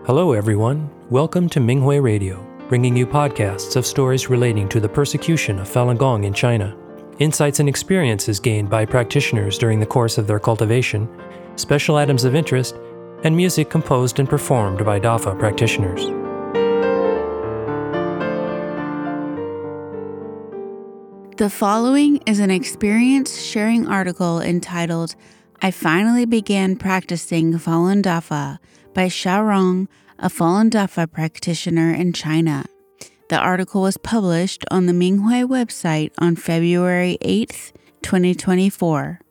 Hello everyone, welcome to Minghui Radio, bringing you podcasts of stories relating to the persecution of Falun Gong in China, insights and experiences gained by practitioners during the course of their cultivation, special items of interest, and music composed and performed by DAFA practitioners. The following is an experience-sharing article entitled, I Finally Began Practicing Falun Dafa by Xiaorong, a Falun Dafa practitioner in China. The article was published on the Minghui website on February 8th, 2024.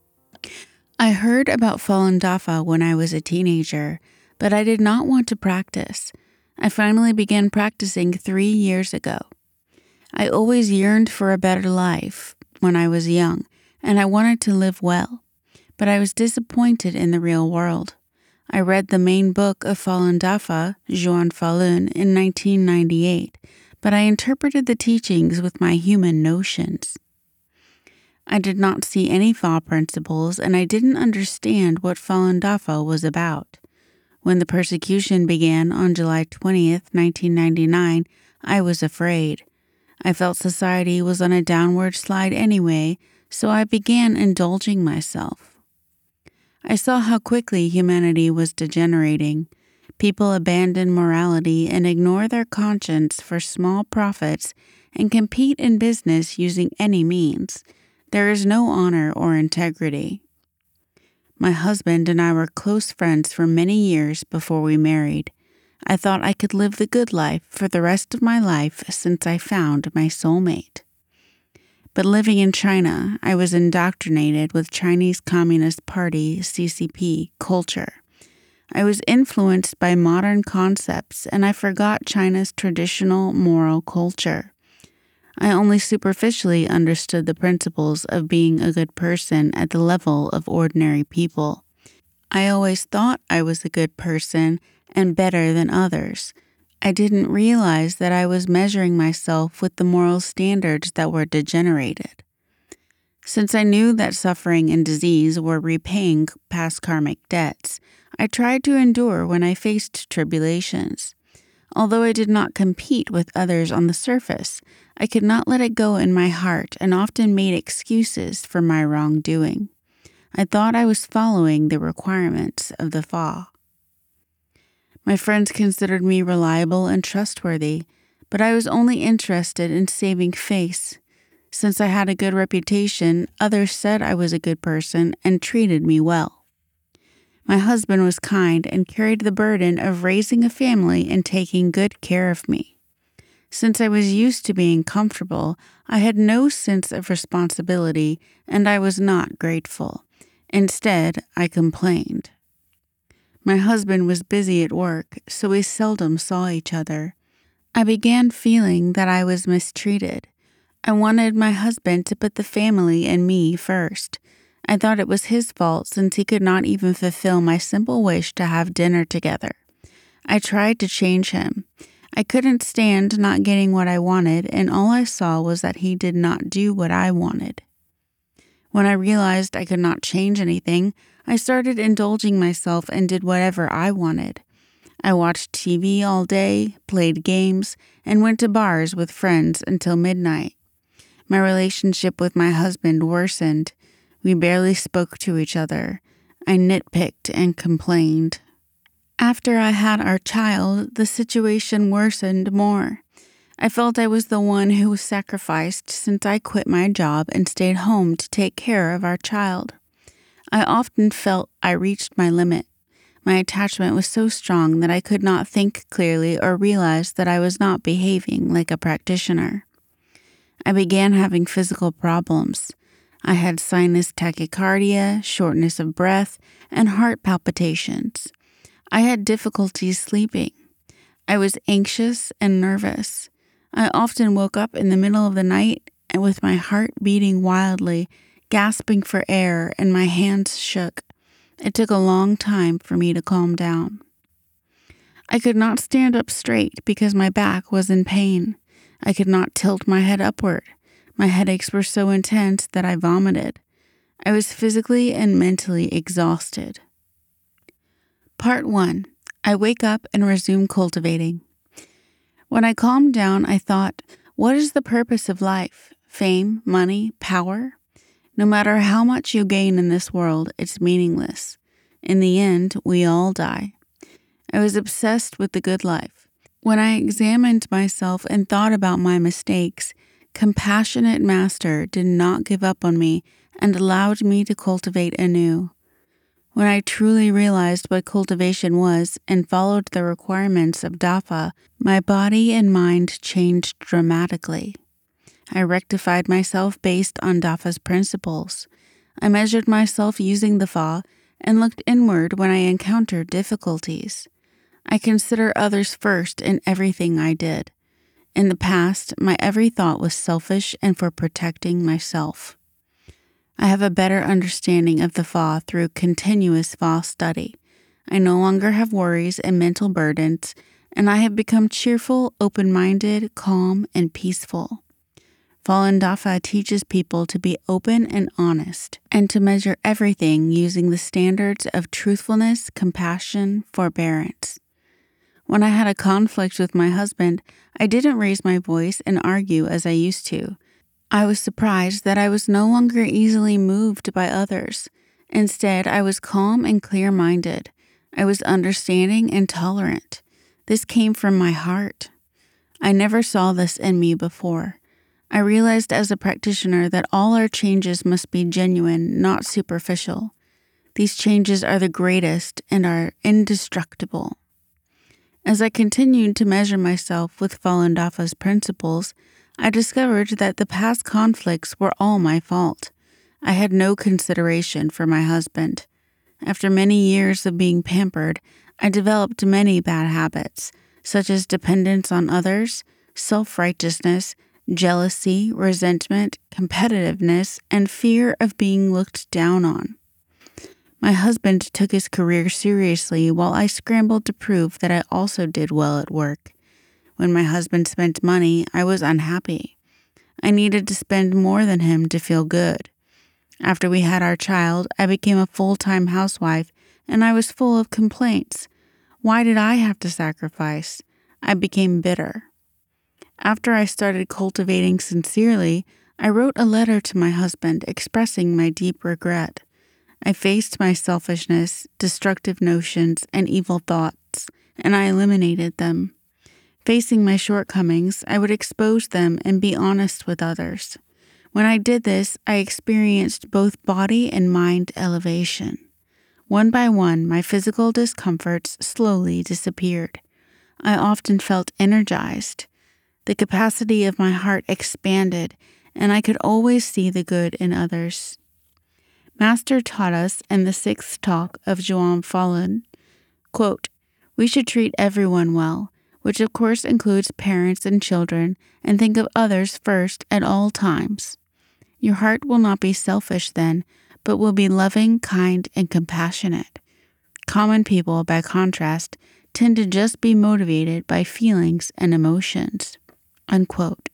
I heard about Falun Dafa when I was a teenager, but I did not want to practice. I finally began practicing 3 years ago. I always yearned for a better life when I was young, and I wanted to live well, but I was disappointed in the real world. I read the main book of Falun Dafa, Zhuan Falun, in 1998, but I interpreted the teachings with my human notions. I did not see any Fa principles, and I didn't understand what Falun Dafa was about. When the persecution began on July 20th, 1999, I was afraid. I felt society was on a downward slide anyway, so I began indulging myself. I saw how quickly humanity was degenerating. People abandon morality and ignore their conscience for small profits and compete in business using any means. There is no honor or integrity. My husband and I were close friends for many years before we married. I thought I could live the good life for the rest of my life since I found my soulmate. But living in China, I was indoctrinated with Chinese Communist Party, CCP, culture. I was influenced by modern concepts, and I forgot China's traditional moral culture. I only superficially understood the principles of being a good person at the level of ordinary people. I always thought I was a good person and better than others. I didn't realize that I was measuring myself with the moral standards that were degenerated. Since I knew that suffering and disease were repaying past karmic debts, I tried to endure when I faced tribulations. Although I did not compete with others on the surface, I could not let it go in my heart and often made excuses for my wrongdoing. I thought I was following the requirements of the Fa. My friends considered me reliable and trustworthy, but I was only interested in saving face. Since I had a good reputation, others said I was a good person and treated me well. My husband was kind and carried the burden of raising a family and taking good care of me. Since I was used to being comfortable, I had no sense of responsibility, and I was not grateful. Instead, I complained. My husband was busy at work, so we seldom saw each other. I began feeling that I was mistreated. I wanted my husband to put the family and me first. I thought it was his fault since he could not even fulfill my simple wish to have dinner together. I tried to change him. I couldn't stand not getting what I wanted, and all I saw was that he did not do what I wanted. When I realized I could not change anything, I started indulging myself and did whatever I wanted. I watched TV all day, played games, and went to bars with friends until midnight. My relationship with my husband worsened. We barely spoke to each other. I nitpicked and complained. After I had our child, the situation worsened more. I felt I was the one who was sacrificed since I quit my job and stayed home to take care of our child. I often felt I reached my limit. My attachment was so strong that I could not think clearly or realize that I was not behaving like a practitioner. I began having physical problems. I had sinus tachycardia, shortness of breath, and heart palpitations. I had difficulties sleeping. I was anxious and nervous. I often woke up in the middle of the night and with my heart beating wildly, gasping for air, and my hands shook. It took a long time for me to calm down. I could not stand up straight because my back was in pain. I could not tilt my head upward. My headaches were so intense that I vomited. I was physically and mentally exhausted. Part 1. I wake up and resume cultivating. When I calmed down, I thought, what is the purpose of life? Fame, money, power? No matter how much you gain in this world, it's meaningless. In the end, we all die. I was obsessed with the good life. When I examined myself and thought about my mistakes, compassionate Master did not give up on me and allowed me to cultivate anew. When I truly realized what cultivation was and followed the requirements of Dafa, my body and mind changed dramatically. I rectified myself based on Dafa's principles. I measured myself using the Fa and looked inward when I encountered difficulties. I consider others first in everything I did. In the past, my every thought was selfish and for protecting myself. I have a better understanding of the Fa through continuous Fa study. I no longer have worries and mental burdens, and I have become cheerful, open-minded, calm, and peaceful. Falun Dafa teaches people to be open and honest, and to measure everything using the standards of truthfulness, compassion, forbearance. When I had a conflict with my husband, I didn't raise my voice and argue as I used to. I was surprised that I was no longer easily moved by others. Instead, I was calm and clear-minded. I was understanding and tolerant. This came from my heart. I never saw this in me before. I realized as a practitioner that all our changes must be genuine, not superficial. These changes are the greatest and are indestructible. As I continued to measure myself with Falun Dafa's principles, I discovered that the past conflicts were all my fault. I had no consideration for my husband. After many years of being pampered, I developed many bad habits, such as dependence on others, self-righteousness, jealousy, resentment, competitiveness, and fear of being looked down on. My husband took his career seriously while I scrambled to prove that I also did well at work. When my husband spent money, I was unhappy. I needed to spend more than him to feel good. After we had our child, I became a full-time housewife, and I was full of complaints. Why did I have to sacrifice? I became bitter. After I started cultivating sincerely, I wrote a letter to my husband expressing my deep regret. I faced my selfishness, destructive notions, and evil thoughts, and I eliminated them. Facing my shortcomings, I would expose them and be honest with others. When I did this, I experienced both body and mind elevation. One by one, my physical discomforts slowly disappeared. I often felt energized. The capacity of my heart expanded, and I could always see the good in others. Master taught us in the 6th talk of Zhuang Falun, quote, "We should treat everyone well, which of course includes parents and children, and think of others first at all times. Your heart will not be selfish then, but will be loving, kind, and compassionate. Common people, by contrast, tend to just be motivated by feelings and emotions." Unquote.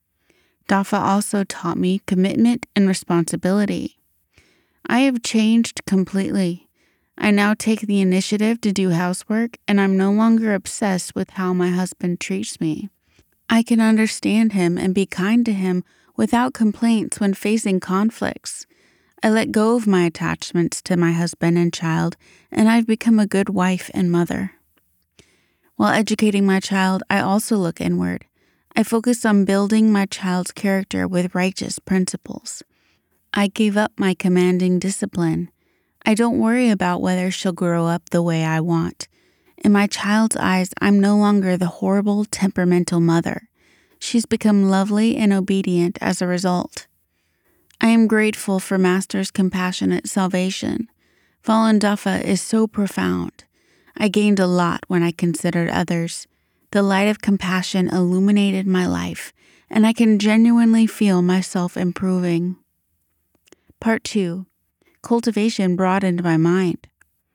Dafa also taught me commitment and responsibility. I have changed completely. I now take the initiative to do housework, and I'm no longer obsessed with how my husband treats me. I can understand him and be kind to him without complaints when facing conflicts. I let go of my attachments to my husband and child, and I've become a good wife and mother. While educating my child, I also look inward. I focus on building my child's character with righteous principles. I gave up my commanding discipline. I don't worry about whether she'll grow up the way I want. In my child's eyes, I'm no longer the horrible, temperamental mother. She's become lovely and obedient as a result. I am grateful for Master's compassionate salvation. Falun Dafa is so profound. I gained a lot when I considered others. The light of compassion illuminated my life, and I can genuinely feel myself improving. Part 2. Cultivation broadened my mind.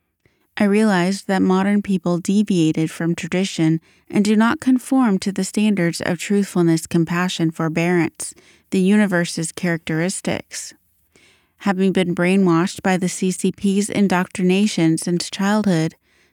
I realized that modern people deviated from tradition and do not conform to the standards of truthfulness, compassion, forbearance, the universe's characteristics. Having been brainwashed by the CCP's indoctrination since childhood,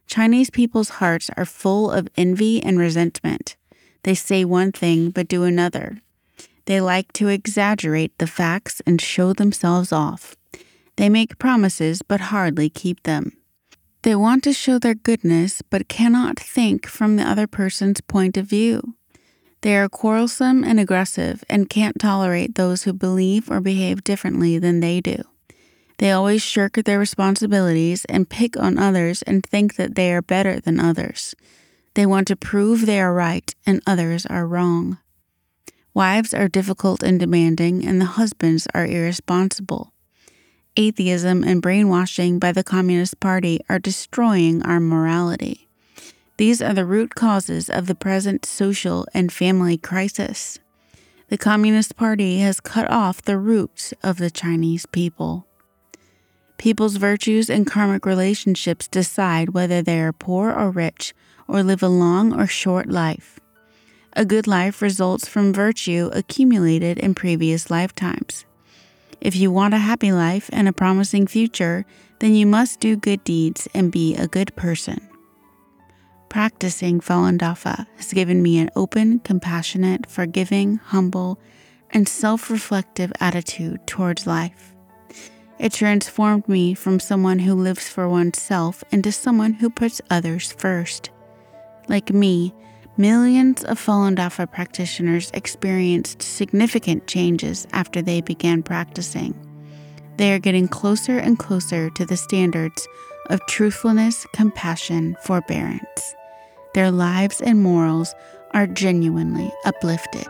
Chinese people's hearts are full of envy and resentment. They say one thing but do another. They like to exaggerate the facts and show themselves off. They make promises but hardly keep them. They want to show their goodness but cannot think from the other person's point of view. They are quarrelsome and aggressive and can't tolerate those who believe or behave differently than they do. They always shirk their responsibilities and pick on others and think that they are better than others. They want to prove they are right and others are wrong. Wives are difficult and demanding, and the husbands are irresponsible. Atheism and brainwashing by the Communist Party are destroying our morality. These are the root causes of the present social and family crisis. The Communist Party has cut off the roots of the Chinese people. People's virtues and karmic relationships decide whether they are poor or rich, or live a long or short life. A good life results from virtue accumulated in previous lifetimes. If you want a happy life and a promising future, then you must do good deeds and be a good person. Practicing Falun Dafa has given me an open, compassionate, forgiving, humble, and self-reflective attitude towards life. It transformed me from someone who lives for oneself into someone who puts others first. Like me, millions of Falun Dafa practitioners experienced significant changes after they began practicing. They are getting closer and closer to the standards of truthfulness, compassion, forbearance. Their lives and morals are genuinely uplifted.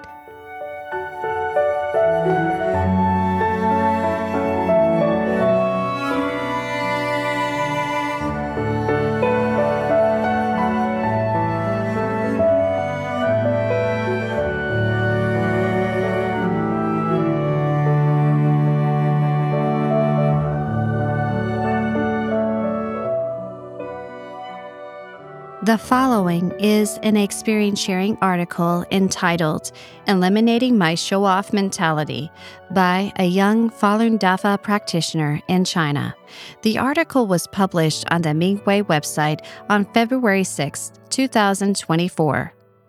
The following is an experience sharing article entitled Eliminating My Show-Off Mentality by a young Falun Dafa practitioner in China. The article was published on the Minghui website on February 6, 2024.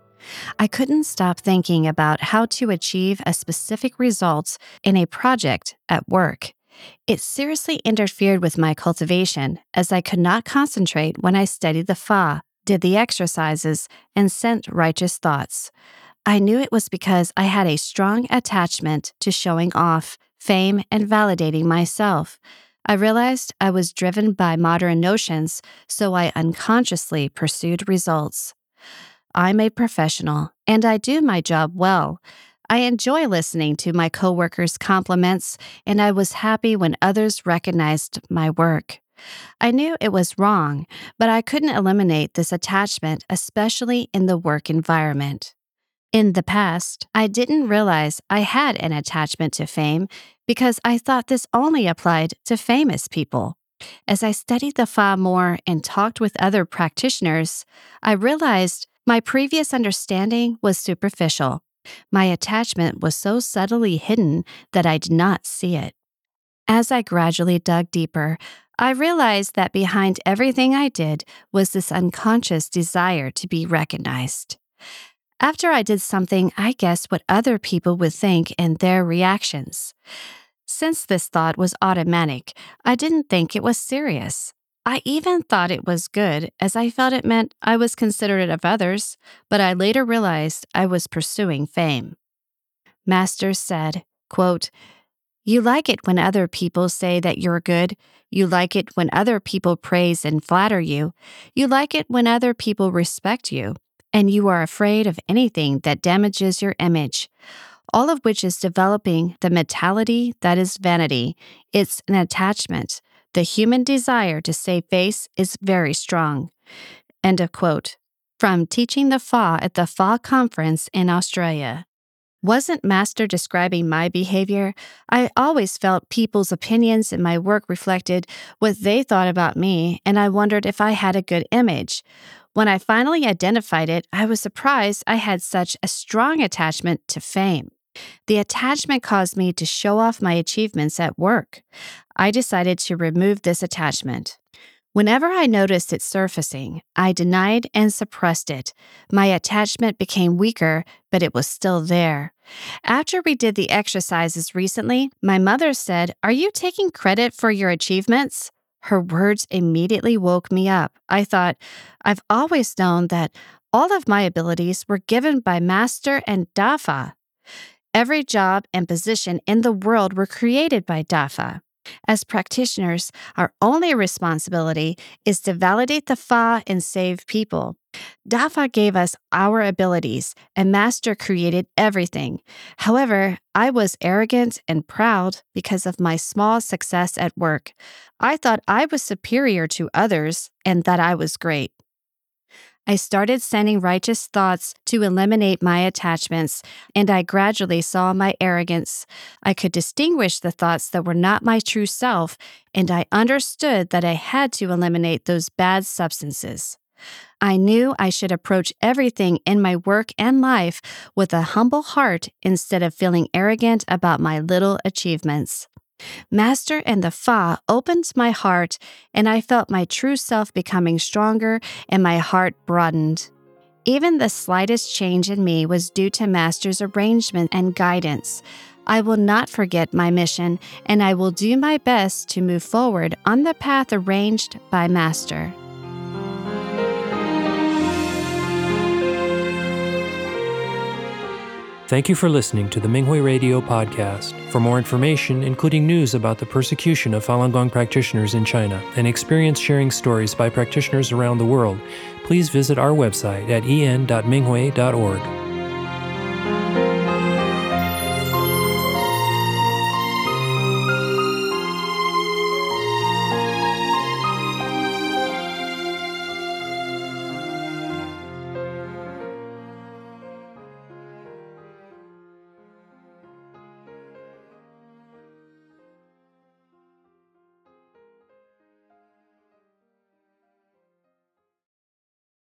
I couldn't stop thinking about how to achieve a specific result in a project at work. It seriously interfered with my cultivation as I could not concentrate when I studied the Fa, did the exercises, and sent righteous thoughts. I knew it was because I had a strong attachment to showing off, fame, and validating myself. I realized I was driven by modern notions, so I unconsciously pursued results. I'm a professional, and I do my job well. I enjoy listening to my coworkers' compliments, and I was happy when others recognized my work. I knew it was wrong, but I couldn't eliminate this attachment, especially in the work environment. In the past, I didn't realize I had an attachment to fame because I thought this only applied to famous people. As I studied the Fa more and talked with other practitioners, I realized my previous understanding was superficial. My attachment was so subtly hidden that I did not see it. As I gradually dug deeper, I realized that behind everything I did was this unconscious desire to be recognized. After I did something, I guessed what other people would think and their reactions. Since this thought was automatic, I didn't think it was serious. I even thought it was good, as I felt it meant I was considerate of others, but I later realized I was pursuing fame. Master said, quote, "You like it when other people say that you're good. You like it when other people praise and flatter you. You like it when other people respect you. And you are afraid of anything that damages your image. All of which is developing the mentality that is vanity. It's an attachment. The human desire to save face is very strong." End of quote. From Teaching the Fa at the Fa Conference in Australia. Wasn't Master describing my behavior? I always felt people's opinions in my work reflected what they thought about me, and I wondered if I had a good image. When I finally identified it, I was surprised I had such a strong attachment to fame. The attachment caused me to show off my achievements at work. I decided to remove this attachment. Whenever I noticed it surfacing, I denied and suppressed it. My attachment became weaker, but it was still there. After we did the exercises recently, my mother said, "Are you taking credit for your achievements?" Her words immediately woke me up. I thought, I've always known that all of my abilities were given by Master and Dafa. Every job and position in the world were created by Dafa. As practitioners, our only responsibility is to validate the Fa and save people. Dafa gave us our abilities, and Master created everything. However, I was arrogant and proud because of my small success at work. I thought I was superior to others and that I was great. I started sending righteous thoughts to eliminate my attachments, and I gradually saw my arrogance. I could distinguish the thoughts that were not my true self, and I understood that I had to eliminate those bad substances. I knew I should approach everything in my work and life with a humble heart instead of feeling arrogant about my little achievements. Master and the Fa opened my heart, and I felt my true self becoming stronger and my heart broadened. Even the slightest change in me was due to Master's arrangement and guidance. I will not forget my mission, and I will do my best to move forward on the path arranged by Master. Thank you for listening to the Minghui Radio podcast. For more information, including news about the persecution of Falun Gong practitioners in China and experience-sharing stories by practitioners around the world, please visit our website at en.minghui.org.